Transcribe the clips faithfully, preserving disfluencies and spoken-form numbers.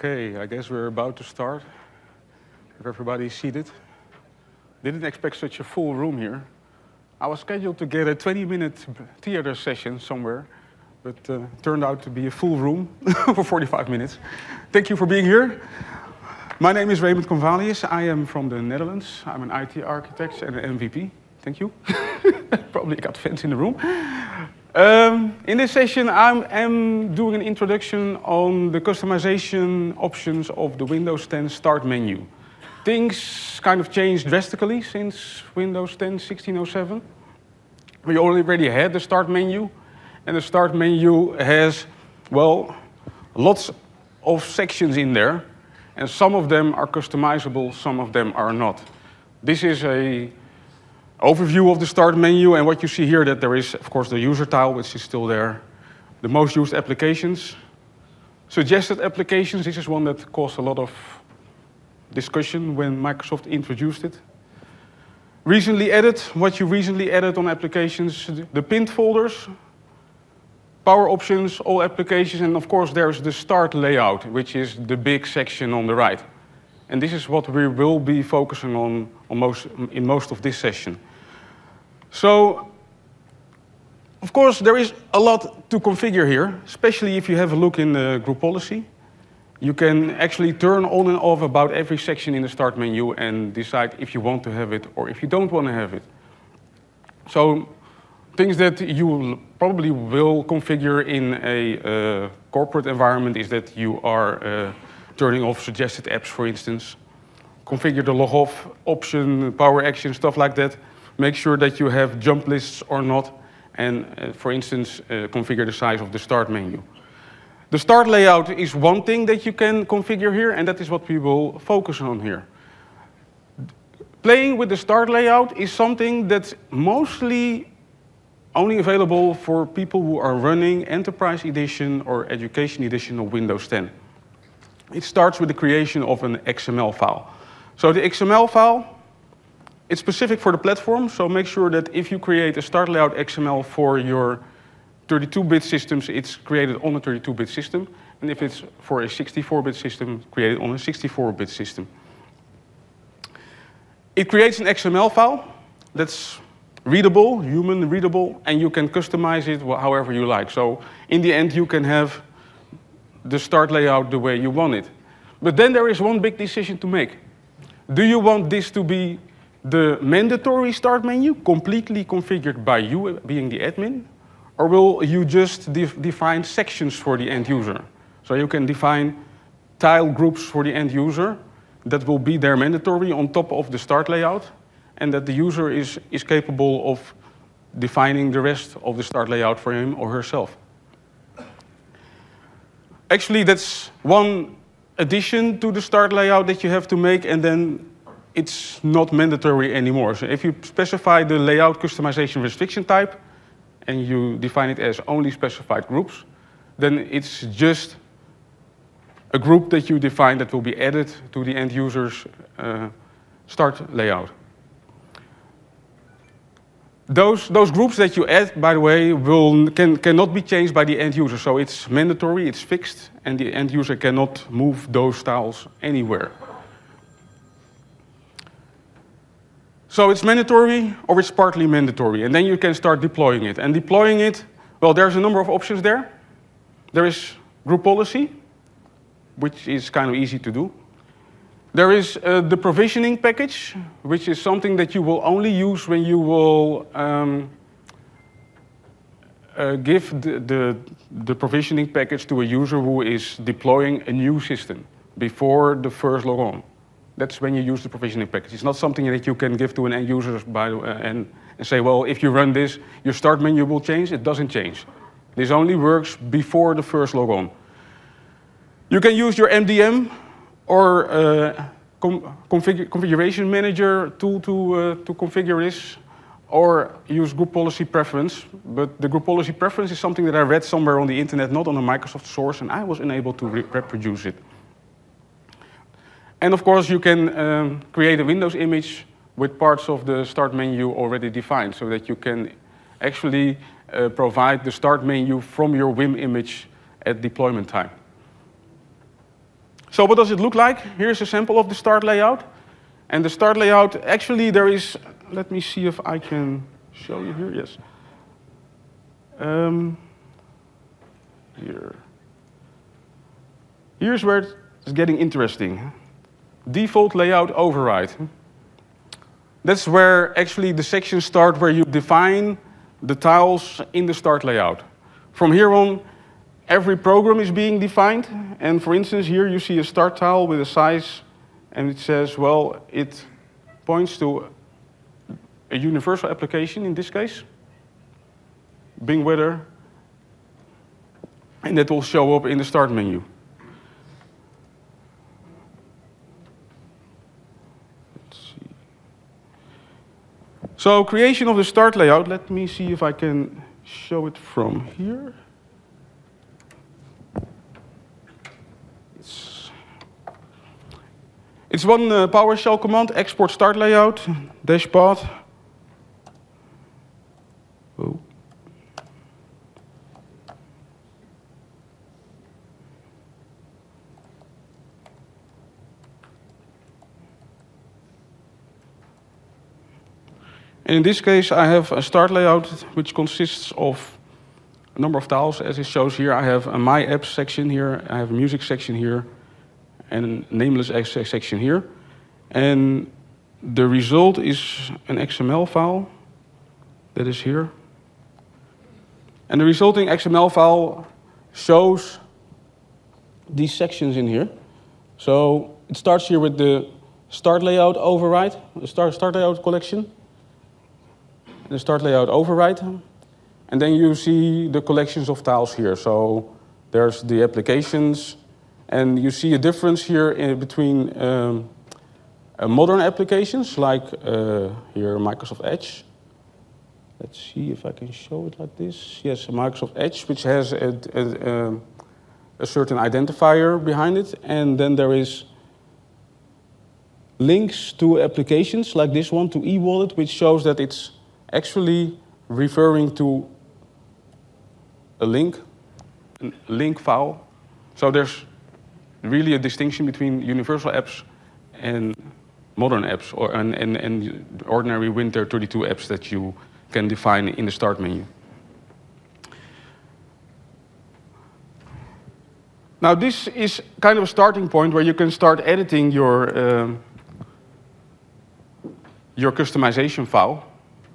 Okay, I guess we're about to start. If everybody's seated. Didn't expect such a full room here. I was scheduled to get a twenty minute theater session somewhere, but uh, turned out to be a full room for forty-five minutes. Thank you for being here. My name is Raymond Convalius. I am from the Netherlands. I'm an I T architect and an M V P. Thank you. Probably got fans in the room. Um, in this session, I am doing an introduction on the customization options of the Windows ten Start menu. Things kind of changed drastically since Windows ten sixteen oh seven. We already had the Start menu, and the Start menu has, well, lots of sections in there, and some of them are customizable, some of them are not. This is a overview of the Start menu, and what you see here, that there is, of course, the user tile, which is still there. The most used applications. Suggested applications, this is one that caused a lot of discussion when Microsoft introduced it. Recently added, what you recently added on applications, the pinned folders, power options, all applications, and of course there's the Start layout, which is the big section on the right. And this is what we will be focusing on, on most, in most of this session. So, of course, there is a lot to configure here, especially if you have a look in the group policy. You can actually turn on and off about every section in the Start menu and decide if you want to have it or if you don't want to have it. So, things that you probably will configure in a uh, corporate environment is that you are uh, turning off suggested apps, for instance. Configure the log off option, power action, stuff like that. Make sure that you have jump lists or not. And uh, for instance, uh, configure the size of the Start menu. The Start layout is one thing that you can configure here, and that is what we will focus on here. Playing with the Start layout is something that's mostly only available for people who are running Enterprise Edition or Education Edition of Windows ten. It starts with the creation of an X M L file. So the X M L file, it's specific for the platform, so make sure that if you create a Start layout X M L for your thirty-two bit systems, it's created on a thirty-two bit system. And if it's for a sixty-four bit system, created on a sixty-four bit system. It creates an X M L file that's readable, human readable, and you can customize it however you like. So in the end, you can have the Start layout the way you want it. But then there is one big decision to make. Do you want this to be the mandatory Start menu, completely configured by you being the admin? Or will you just de define sections for the end user? So you can define tile groups for the end user that will be their mandatory on top of the Start layout, and that the user is, is capable of defining the rest of the Start layout for him or herself. Actually, that's one addition to the Start layout that you have to make, and then it's not mandatory anymore. So if you specify the layout customization restriction type, and you define it as only specified groups, then it's just a group that you define that will be added to the end user's uh, Start layout. Those, those groups that you add, by the way, will, can, cannot be changed by the end user. So it's mandatory, it's fixed, and the end user cannot move those tiles anywhere. So it's mandatory or it's partly mandatory, and then you can start deploying it. And deploying it, well, there's a number of options there. There is group policy, which is kind of easy to do. There is uh, the provisioning package, which is something that you will only use when you will um, uh, give the, the, the provisioning package to a user who is deploying a new system before the first log on. That's when you use the provisioning package. It's not something that you can give to an end user by, uh, and, and say, well, if you run this, your Start menu will change. It doesn't change. This only works before the first log on. You can use your M D M or uh, com config configuration manager tool to, uh, to configure this, or use group policy preference. But the group policy preference is something that I read somewhere on the internet, not on a Microsoft source, and I was unable to re reproduce it. And of course, you can um, create a Windows image with parts of the Start menu already defined, so that you can actually uh, provide the Start menu from your Vim image at deployment time. So what does it look like? Here's a sample of the start layout. And the start layout, actually there is, let me see if I can show you here, yes. Um, here. Here's where it's getting interesting. Default layout override. That's where actually the sections start where you define the tiles in the start layout. From here on, every program is being defined. And for instance, here you see a start tile with a size, and it says, well, it points to a universal application in this case, Bing Weather, and that will show up in the start menu. Let's see. So creation of the start layout, let me see if I can show it from here. It's, it's one uh, PowerShell command, export start layout, dash path. Oh. And in this case, I have a start layout which consists of a number of tiles, as it shows here. I have a My Apps section here, I have a Music section here, and a Nameless section here. And the result is an X M L file that is here. And the resulting X M L file shows these sections in here. So it starts here with the start layout override, the start, start layout collection. The start layout override, and then you see the collections of tiles here. So there's the applications, and you see a difference here in between um, uh, modern applications, like uh, here Microsoft Edge. Let's see if I can show it like this. Yes, Microsoft Edge, which has a, a, a certain identifier behind it, and then there is links to applications like this one, to eWallet, which shows that it's actually referring to a link, a link file. So there's really a distinction between universal apps and modern apps, or and, and, and ordinary Winter thirty-two apps that you can define in the start menu. Now this is kind of a starting point where you can start editing your, um, your customization file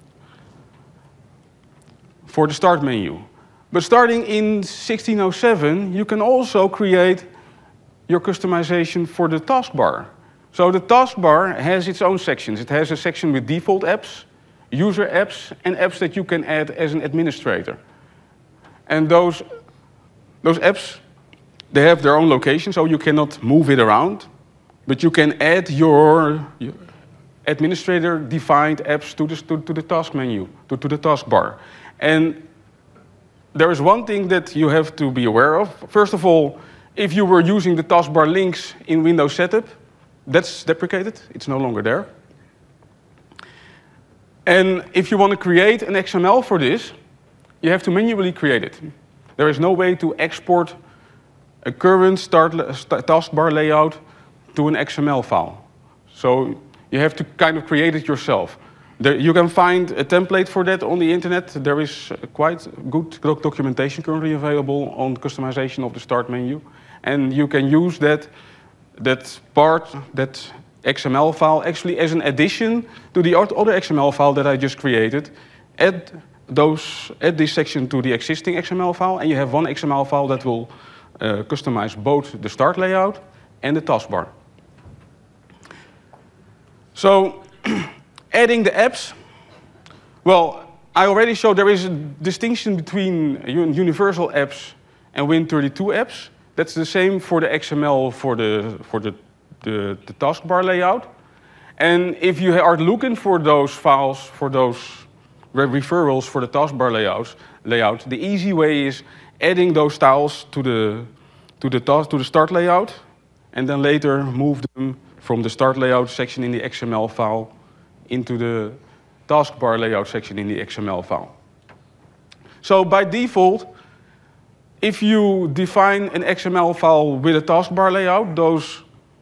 for the start menu. But starting in sixteen oh seven, you can also create your customization for the taskbar. So the taskbar has its own sections. It has a section with default apps, user apps, and apps that you can add as an administrator. And those, those apps, they have their own location, so you cannot move it around, but you can add your, your administrator-defined apps to the, to, to the task menu, to, to the taskbar. And there is one thing that you have to be aware of. First of all, if you were using the taskbar links in Windows Setup, that's deprecated. It's no longer there. And if you want to create an X M L for this, you have to manually create it. There is no way to export a current start taskbar layout to an X M L file. So you have to kind of create it yourself. There, you can find a template for that on the internet. There is quite good documentation currently available on customization of the start menu. And you can use that, that part, that X M L file, actually as an addition to the other X M L file that I just created. Add, those, add this section to the existing X M L file, and you have one X M L file that will uh, customize both the start layout and the taskbar. So, adding the apps, well, I already showed there is a distinction between universal apps and Win thirty-two apps. That's the same for the X M L for the, for the, the, the taskbar layout. And if you are looking for those files, for those referrals for the taskbar layouts, layout, the easy way is adding those tiles to the, to the, task, to the start layout, and then later move them from the start layout section in the X M L file into the taskbar layout section in the X M L file. So by default, if you define an X M L file with a taskbar layout, those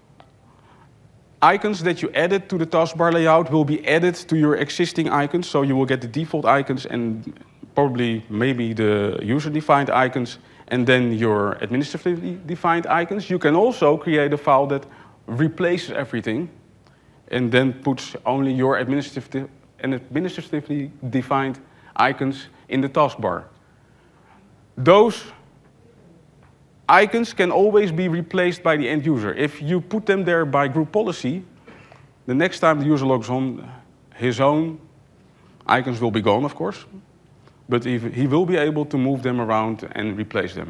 icons that you added to the taskbar layout will be added to your existing icons. So you will get the default icons and probably maybe the user-defined icons and then your administratively defined icons. You can also create a file that replaces everything and then puts only your administrative and administratively defined icons in the taskbar. Those icons can always be replaced by the end user. If you put them there by group policy, the next time the user logs on, his own icons will be gone, of course, but he will be able to move them around and replace them.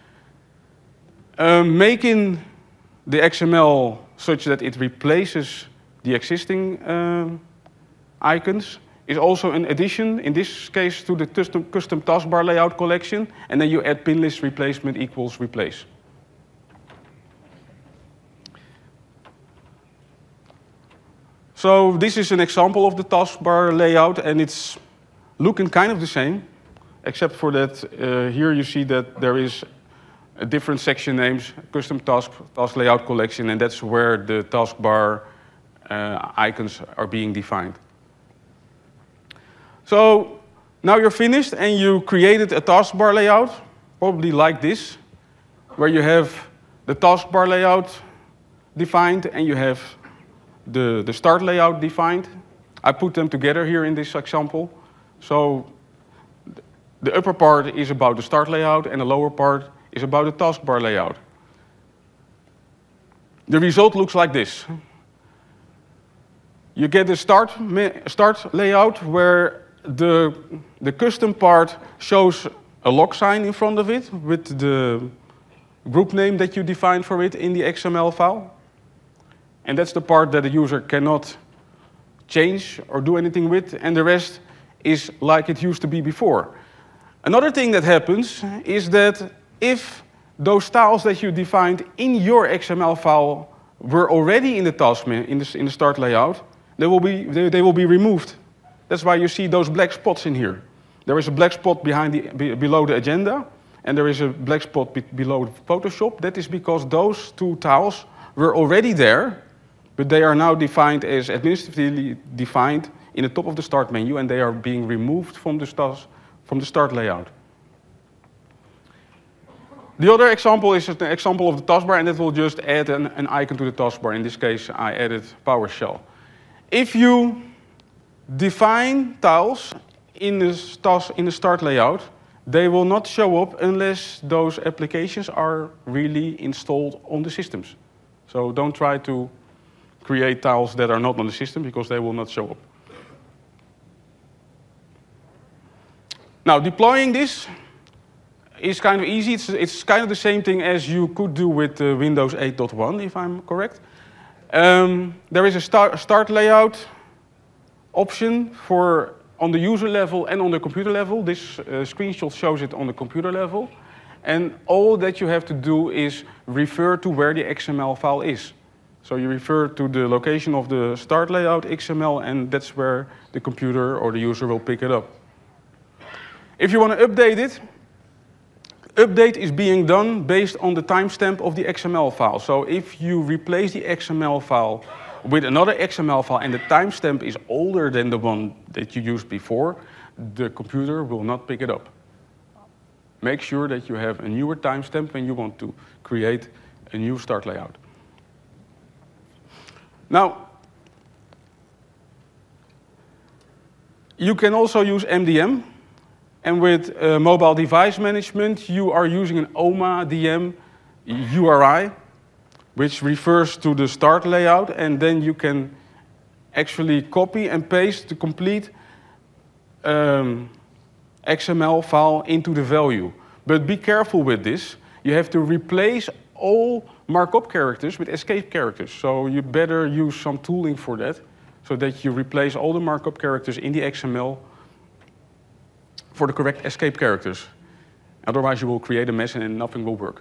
Um, making the X M L such that it replaces the existing uh, icons is also an addition, in this case, to the custom, custom taskbar layout collection, and then you add pin list replacement equals replace. So this is an example of the taskbar layout, and it's looking kind of the same, except for that uh, here you see that there is a different section names, custom task, task layout collection, and that's where the taskbar uh, icons are being defined. So now you're finished and you created a taskbar layout, probably like this, where you have the taskbar layout defined and you have the, the start layout defined. I put them together here in this example. So the upper part is about the start layout and the lower part is about the taskbar layout. The result looks like this. You get the start, start layout where The, the custom part shows a log sign in front of it with the group name that you defined for it in the X M L file. And that's the part that the user cannot change or do anything with, and the rest is like it used to be before. Another thing that happens is that if those styles that you defined in your X M L file were already in the task in the, in the start layout, they will be, they, they will be removed. That's why you see those black spots in here. There is a black spot behind the, be, below the agenda, and there is a black spot be, below Photoshop. That is because those two tiles were already there, but they are now defined as administratively defined in the top of the start menu, and they are being removed from the, stars, from the start layout. The other example is an example of the taskbar, and that will just add an, an icon to the taskbar. In this case, I added PowerShell. If you define tiles in the, task, in the start layout, they will not show up unless those applications are really installed on the systems. So don't try to create tiles that are not on the system because they will not show up. Now, deploying this is kind of easy. It's, it's kind of the same thing as you could do with uh, Windows eight point one, if I'm correct. Um, there is a start, start layout option for on the user level and on the computer level. This uh, screenshot shows it on the computer level. And all that you have to do is refer to where the X M L file is. So you refer to the location of the start layout X M L, and that's where the computer or the user will pick it up. If you want to update it, update is being done based on the timestamp of the X M L file. So if you replace the X M L file with another X M L file and the timestamp is older than the one that you used before, the computer will not pick it up. Make sure that you have a newer timestamp when you want to create a new start layout. Now, you can also use M D M. And with uh, mobile device management, you are using an O M A D M U R I, which refers to the start layout, and then you can actually copy and paste the complete um, X M L file into the value. But be careful with this. You have to replace all markup characters with escape characters. So you better use some tooling for that, so that you replace all the markup characters in the X M L for the correct escape characters. Otherwise, you will create a mess and nothing will work.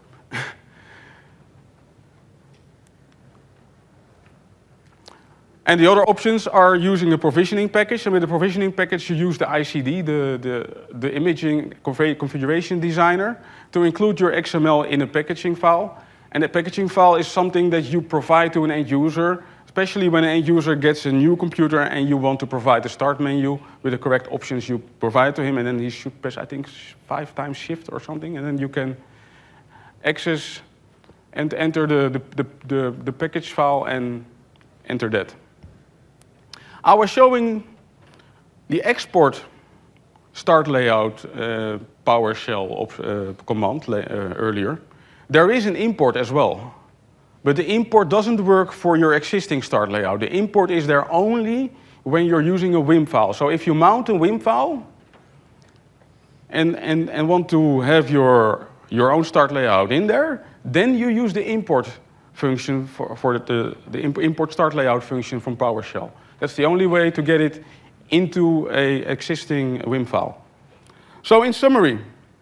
And the other options are using a provisioning package. And with the provisioning package, you use the I C D, the, the, the Imaging Configuration Designer, to include your X M L in a packaging file. And the packaging file is something that you provide to an end user, especially when an end user gets a new computer and you want to provide the start menu with the correct options you provide to him. And then he should press, I think, five times shift or something. And then you can access and enter the, the, the, the, the package file and enter that. I was showing the export start layout uh, PowerShell op, uh, command uh, earlier. There is an import as well, but the import doesn't work for your existing start layout. The import is there only when you're using a W I M file. So if you mount a W I M file and, and, and want to have your, your own start layout in there, then you use the import function for, for the, the import start layout function from PowerShell. That's the only way to get it into an existing W I M file. So in summary,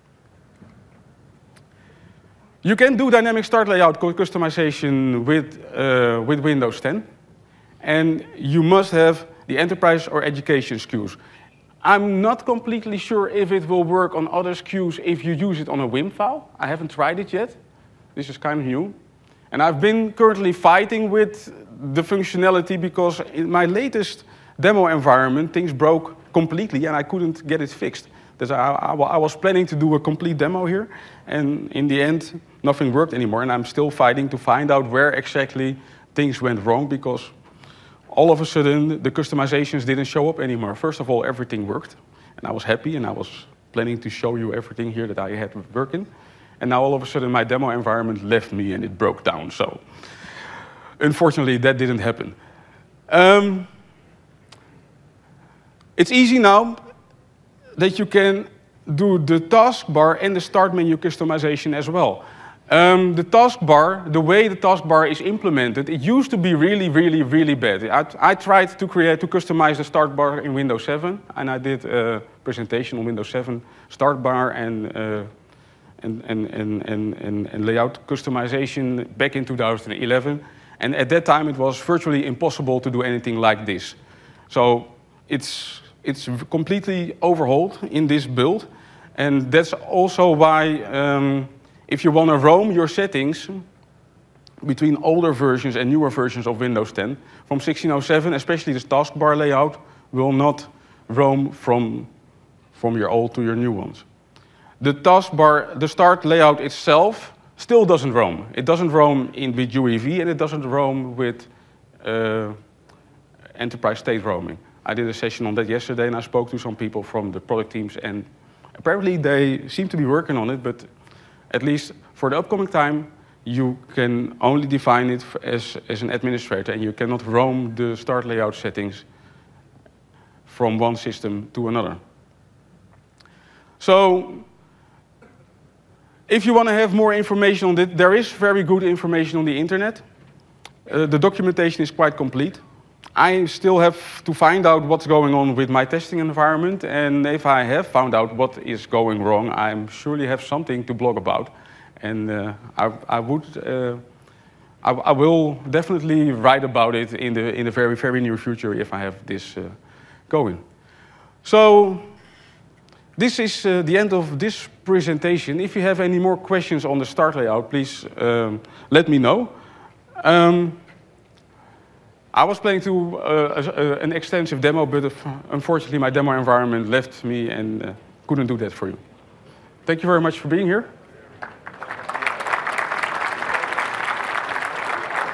you can do dynamic start layout customization with, uh, with Windows ten. And you must have the enterprise or education S K Us. I'm not completely sure if it will work on other S K Us if you use it on a W I M file. I haven't tried it yet. This is kind of new. And I've been currently fighting with the functionality because in my latest demo environment, things broke completely and I couldn't get it fixed. I, I, I was planning to do a complete demo here, and in the end, nothing worked anymore. And I'm still fighting to find out where exactly things went wrong because all of a sudden, the customizations didn't show up anymore. First of all, everything worked, and I was happy, and I was planning to show you everything here that I had working. And now all of a sudden, my demo environment left me and it broke down. So unfortunately, that didn't happen. Um, it's easy now that you can do the taskbar and the start menu customization as well. Um, the taskbar, the way the taskbar is implemented, it used to be really, really, really bad. I, I tried to create, to customize the start bar in Windows seven, and I did a presentation on Windows seven start bar and, uh, and, and, and, and, and, and layout customization back in two thousand eleven. And at that time, it was virtually impossible to do anything like this. So it's, it's completely overhauled in this build, and that's also why um, if you want to roam your settings between older versions and newer versions of Windows ten, from sixteen oh seven, especially this taskbar layout, will not roam from, from your old to your new ones. The taskbar, the start layout itself, still doesn't roam. It doesn't roam in with U E V, and it doesn't roam with uh, enterprise state roaming. I did a session on that yesterday, and I spoke to some people from the product teams, and apparently they seem to be working on it, but at least for the upcoming time, you can only define it as, as an administrator, and you cannot roam the start layout settings from one system to another. So, if you want to have more information on it, there is very good information on the internet. Uh, the documentation is quite complete. I still have to find out what's going on with my testing environment, and if I have found out what is going wrong, I surely have something to blog about. And uh, I, I would, uh, I, I will definitely write about it in the in the very very near future if I have this uh, going. So this is uh, the end of this presentation. If you have any more questions on the start layout, please um, let me know. Um, I was planning to do uh, uh, an extensive demo, but if, unfortunately my demo environment left me and uh, couldn't do that for you. Thank you very much for being here.